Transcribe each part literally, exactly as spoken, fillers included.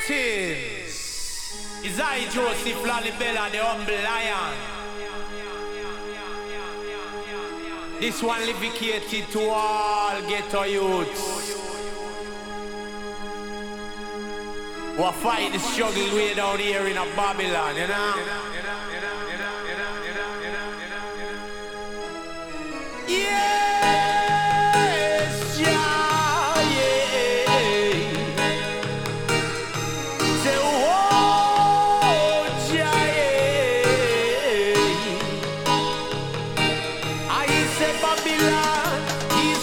Greetings! Is I Joseph Lalibela, the humble lion? This one dedicated to all ghetto youths who are fighting the struggle way down here in a Babylon, you know? Yes, yeah, yeah. Say, oh, yeah, yeah. I say Babylon is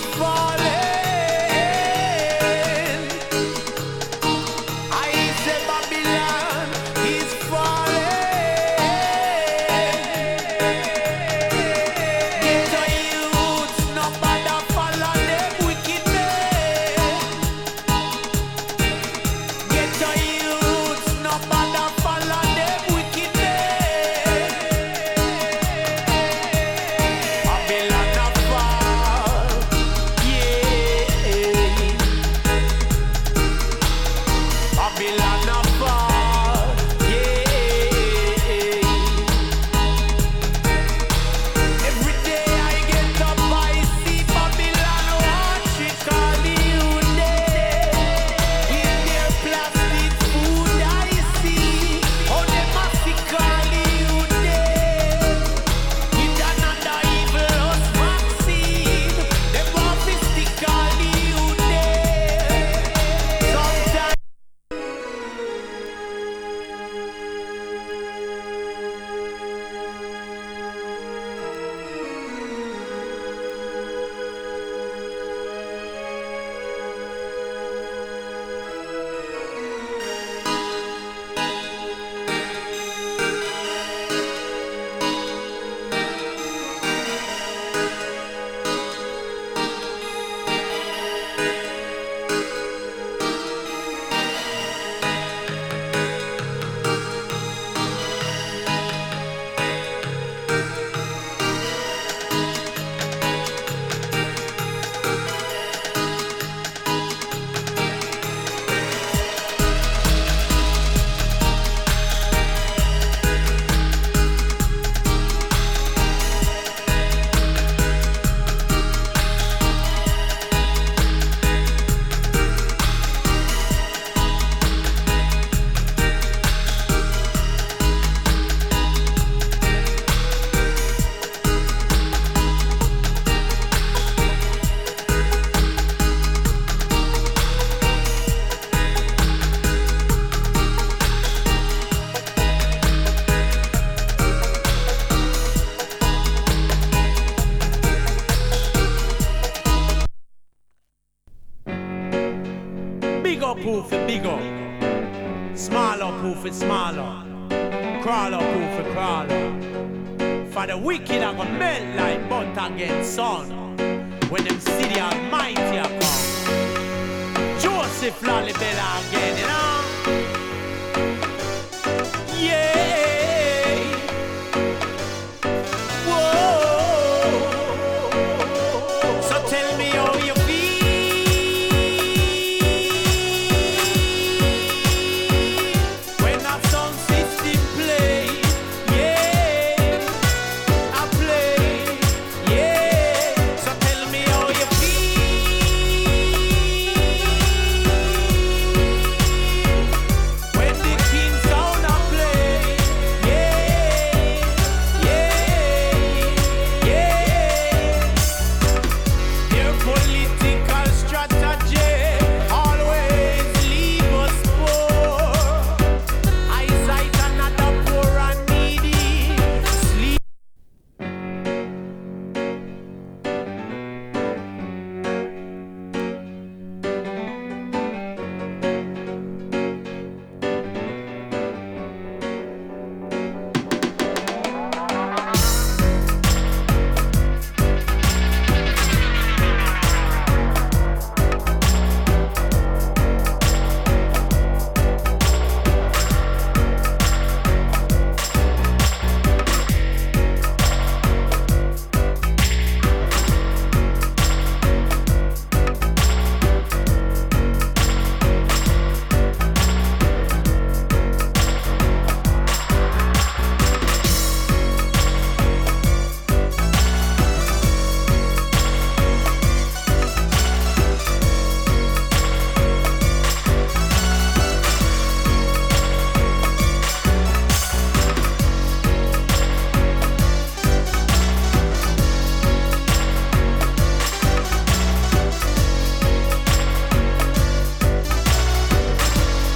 falling. I say Babylon is falling. Get your youths, no bother follow them wickedness. Get your youths, no bother follow them wickedness. Babylon a fall, yeah. Babylon a fall, yeah. Every day I get up, I see Babylon watch it all the day. In their plastic food, I see how they massacre the day. With another evilous vaccine, they want to stick all the day. Sometimes big up proof it big up, small up proof it smaller, crawl up proof it crawler. For the wicked I gonna melt like butter against sun when them see the Almighty a come. Joseph Lalibela again, you know? Yeah.